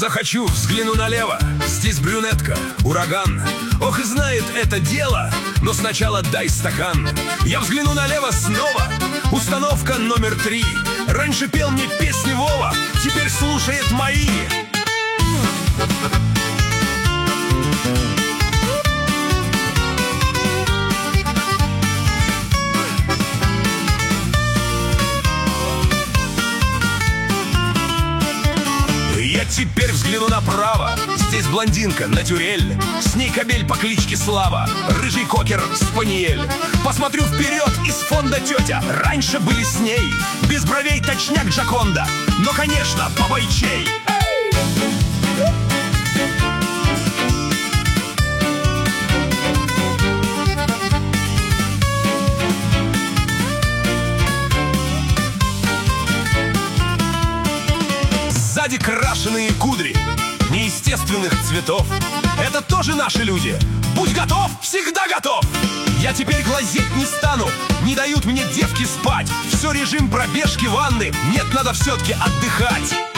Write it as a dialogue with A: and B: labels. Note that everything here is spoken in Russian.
A: захочу, взгляну налево. Здесь брюнетка, ураган. Ох, и знает это дело, но сначала дай стакан. Я взгляну налево снова. Установка номер 3. Раньше пел мне песни Вова, теперь слушает мои. Я теперь взгляну направо. Здесь блондинка, натюрель. С ней кобель по кличке Слава. Рыжий кокер, спаниель. Посмотрю вперед, из фонда тетя. Раньше были с ней. Без бровей точняк Джаконда. Но, конечно, побойчей. Сзади крашеные кудри неестественных цветов. Это тоже наши люди. Будь готов, всегда готов. Я теперь глазеть не стану. Не дают мне девки спать. Все режим пробежки, ванны. Нет, надо все-таки отдыхать.